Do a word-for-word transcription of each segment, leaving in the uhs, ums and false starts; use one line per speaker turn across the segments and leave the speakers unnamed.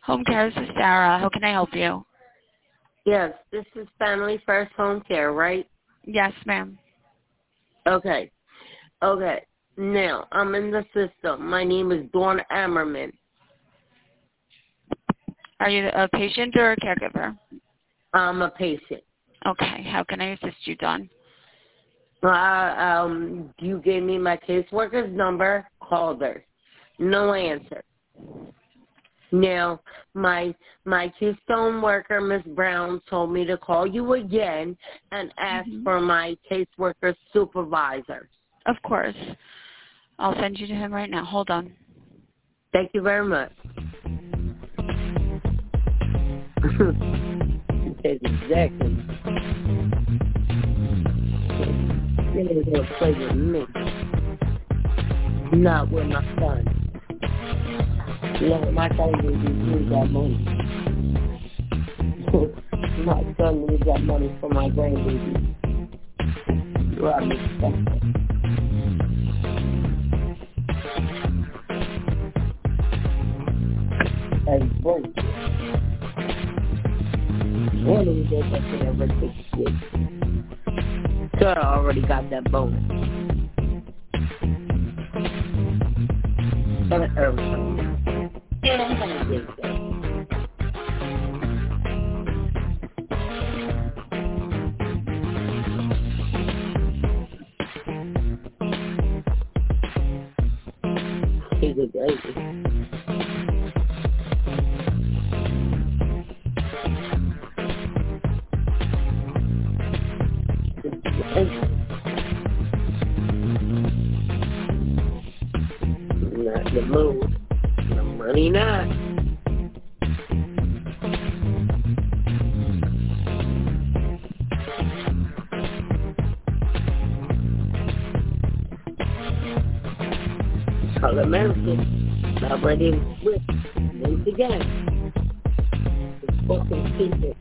Home care, this is Sarah. How can I help you?
Yes, this is Family First Home Care, right?
Yes, ma'am.
Okay. Okay. Now, I'm in the system. My name is Dawn Ammerman.
Are you a patient or a caregiver?
I'm a patient.
Okay. How can I assist you, Dawn?
Uh, um, you gave me my caseworker's number, called her. No answer. Now, my my Keystone worker, Miss Brown, told me to call you again and ask
Mm-hmm.
for my caseworker supervisor.
Of course. I'll send you to him right now. Hold on.
Thank you very much. Exactly. You're going to play with me. Not with my son. No, my son needs that money. My son needs that money for my grandbaby. You are mistaken. That's bullshit. When did he get that shit ever six years? Sir already got that bonus. And everything. And I'm gonna get that. He's a baby. Not the mood. The money not. All American. Not ready to switch. Once again. It's fucking people.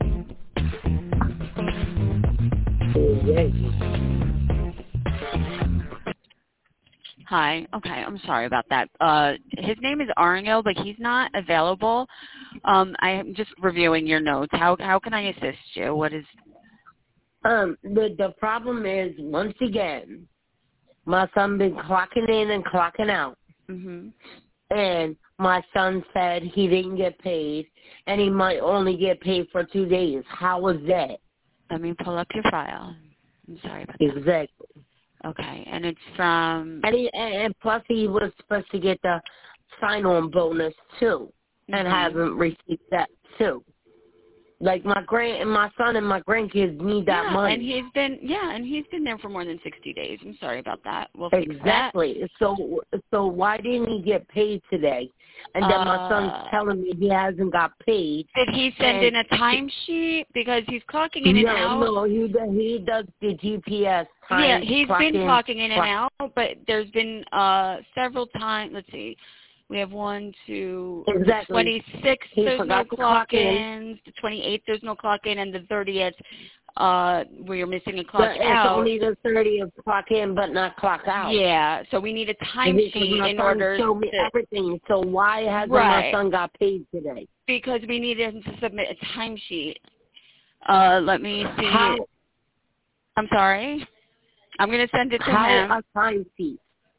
Hi. Okay. I'm sorry about that. Uh, his name is Ariel, but he's not available. Um, I am just reviewing your notes. How how can I assist you? What is?
Um, the the problem is, once again, my son been clocking in and clocking out.
Mhm.
And my son said he didn't get paid, and he might only get paid for two days. How was that?
Let me pull up your file. I'm sorry about that.
Exactly.
Okay, and it's from.
And, he, and plus, he was supposed to get the sign-on bonus too, and
Mhm.
haven't received that too. Like my grand and my son and my grandkids need that
Yeah,
money.
and he's been yeah, and he's been there for more than sixty days. I'm sorry about that. We'll fix that.
Exactly. So so why didn't he get paid today? And then
uh,
my son's telling me he hasn't got paid.
Did he send in a timesheet because he's clocking in and
no,
out?
No, he does, he does the G P S time.
Yeah, he's
clock
been
in,
clocking in
clock.
and out, but there's been uh several times. Let's see. We have one, two,
exactly.
the twenty-sixth,
he
there's no
clock
clock-ins. The twenty-eighth, there's no clock-in. And the thirtieth, uh, where you're missing a clock
but
out.
It's only the thirtieth clock in, but not clock out.
Yeah, so we need a timesheet in order
show me
to...
everything. So why hasn't
right.
my son got paid today?
Because we need him to submit a timesheet. Uh, let me see.
How?
I'm sorry. I'm going to send it to
How
him.
a timesheet?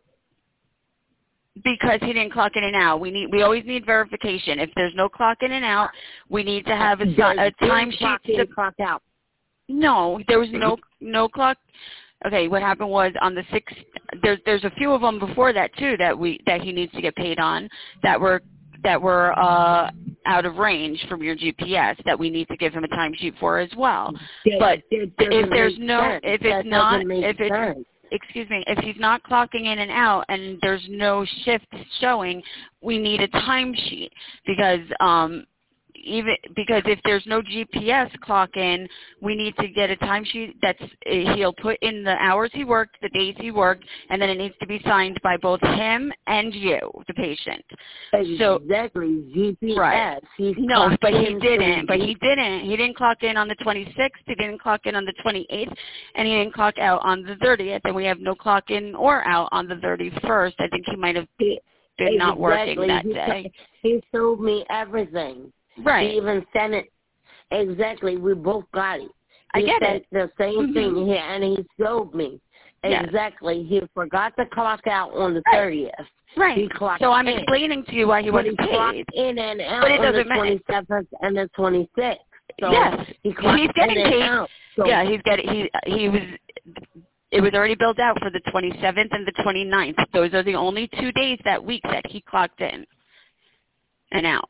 Because he didn't clock in and out. We need. We always need verification. If there's no clock in and out, we need to have a, a timesheet.
Clock in, clock out.
No, there was no no clock. Okay, what happened was on the sixth. There's there's a few of them before that too that we that he needs to get paid on that were that were uh, out of range from your G P S that we need to give him a timesheet for as well.
That,
but
that
if there's
make
no
sense.
if
that
it's not if it's
sense.
excuse me, if he's not clocking in and out and there's no shift showing, we need a timesheet because um, even because if there's no G P S clock in, we need to get a timesheet that's he'll put in the hours he worked, the days he worked, and then it needs to be signed by both him and you, the patient. So
exactly G P S.
Right.
He's
no, but he didn't. But
G-
he didn't. He didn't clock in on the twenty-sixth. He didn't clock in on the twenty-eighth, and he didn't clock out on the thirtieth. And we have no clock in or out on the thirty-first. I think he might have. been
exactly.
not working that
he,
day.
He showed me everything.
Right.
He even sent it. Exactly. We both got it. He
I get
sent
it.
the same
Mm-hmm.
thing here, and he showed me.
Yes.
Exactly. He forgot to clock out on the
Right.
thirtieth.
Right.
He clocked
so I'm
in.
explaining to you why he
But
wasn't
he
paid.
clocked in and out
But it
on the
doesn't matter.
twenty-seventh and the twenty-sixth. So
yes.
he clocked
He's getting
in and
paid.
out. So
Yeah, he's getting, he, he was, it was already billed out for the twenty-seventh and the twenty-ninth. Those are the only two days that week that he clocked in and out.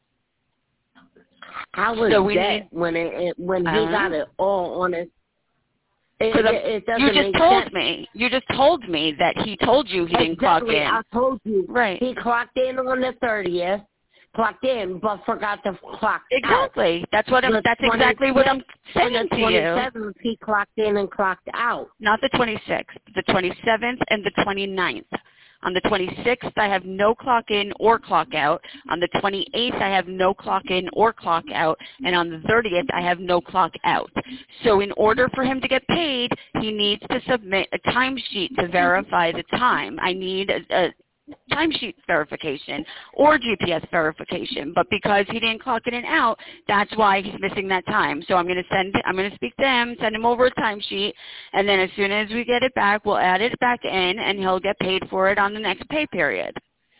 how was
So we
that
need,
when it, it when he
I
got
don't know.
it all on his? It,
Because
it, it doesn't
you just
make
told
sense.
me. You just told me that he told you he didn't
Exactly.
clock in.
I told you.
Right.
He clocked in on the thirtieth, clocked in, but forgot to clock
Exactly.
out.
That's what I'm.
The
That's exactly what I'm saying
and the
to you.
twenty-seventh, he clocked in and clocked out.
Not the twenty-sixth, the twenty-seventh and the twenty-ninth. On the twenty-sixth, I have no clock in or clock out. On the twenty-eighth, I have no clock in or clock out. And on the thirtieth, I have no clock out. So in order for him to get paid, he needs to submit a timesheet to verify the time. I need a, a timesheet verification or G P S verification, but because he didn't clock in and out, that's why he's missing that time. So I'm going to send, I'm going to speak to him, send him over a timesheet, and then as soon as we get it back, we'll add it back in, and he'll get paid for it on the next pay period.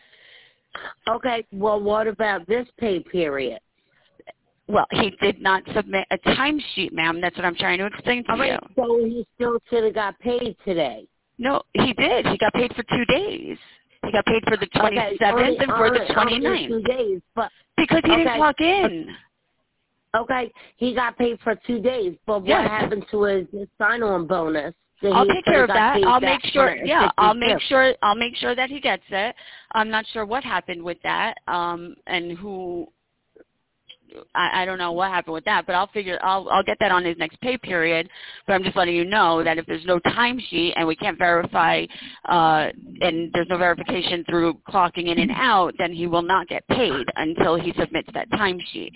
Okay, well, what about this pay period?
Well, he did not submit a timesheet, ma'am. That's what I'm trying to explain to
All right,
you.
so he still should have got paid today.
No, he did. He got paid for two days. He got paid for the
Okay,
twenty-seventh
only,
and for
only,
the twenty-ninth.
only two days, but
Because he
okay.
didn't clock in.
Okay, he got paid for two days, but what
Yes.
happened to his, his sign-on bonus? That
I'll
he
take
could
care
have
of
got
that.
paid
I'll
back
make sure.
on the
Yeah, I'll make
fifty-fifth?
sure. I'll make sure that he gets it. I'm not sure what happened with that, um, and who. I, I don't know what happened with that, but I'll figure. I'll I'll get that on his next pay period. But I'm just letting you know that if there's no timesheet and we can't verify, uh, and there's no verification through clocking in and out, then he will not get paid until he submits that timesheet.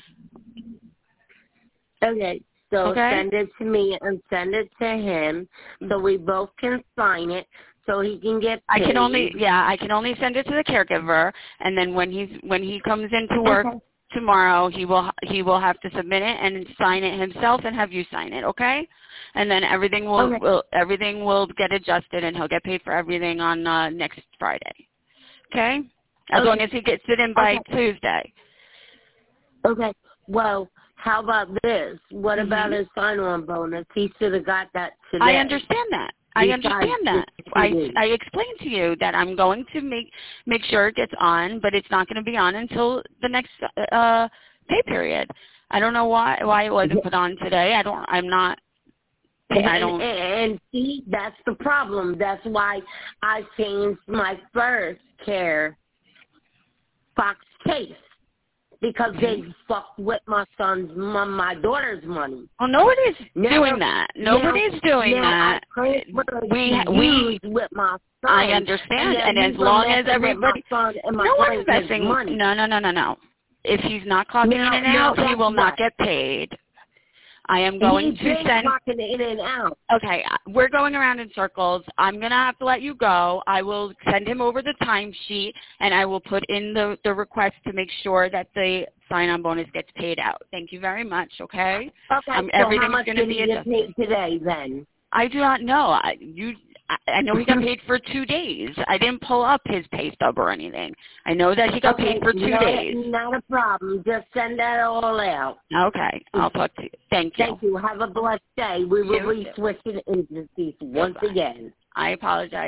Okay, so
Okay.
send it to me and send it to him so we both can sign it so he can get
I
paid.
can only, yeah, I can only send it to the caregiver, and then when he's when he comes into work
Okay.
tomorrow, he will he will have to submit it and sign it himself and have you sign it, okay? And then everything will,
Okay.
will everything will get adjusted, and he'll get paid for everything on uh, next Friday, okay? As
Okay.
long as he gets it in by
Okay.
Tuesday.
Okay, well, how about this? What
Mhm.
about his sign-on bonus? He should have got that today.
I understand that. I
Besides
understand that.
the two
I
days.
I explained to you that I'm going to make make sure it gets on, but it's not going to be on until the next uh pay period. I don't know why why it wasn't put on today. I don't. I'm not. I don't.
And, and see, that's the problem. That's why I changed my first care Fox case. Because they fucked with my son's, my, my daughter's money.
Well, nobody's
Now,
doing that. Nobody's
now,
doing
now
that.
I transferred
We
to
we.
use with my son.
I understand,
and,
and as long as everybody,
my son and my
no one's
grandkids'
messing.
money.
No, no, no, no, no. If he's not clocking
Now,
in and
now
out, he
that's
will not
right.
get paid. I am going
He's
to
been
send.
clocking in and out.
Okay, we're going around in circles. I'm going to have to let you go. I will send him over the timesheet, and I will put in the, the request to make sure that the sign-on bonus gets paid out. Thank you very much, okay?
Okay,
Um,
so
everything's
how much
going to
did
be
he get
adjusted.
paid today then?
I do not know. I, you, I, I know he got paid for two days. I didn't pull up his pay stub or anything. I know that he got
okay,
paid for two
no,
days.
Not a problem. Just send that all out.
Okay, I'll talk to you. Thank you.
Thank you. Have a blessed day. We will
You
be
too.
switching agencies once
Goodbye.
again.
I apologize.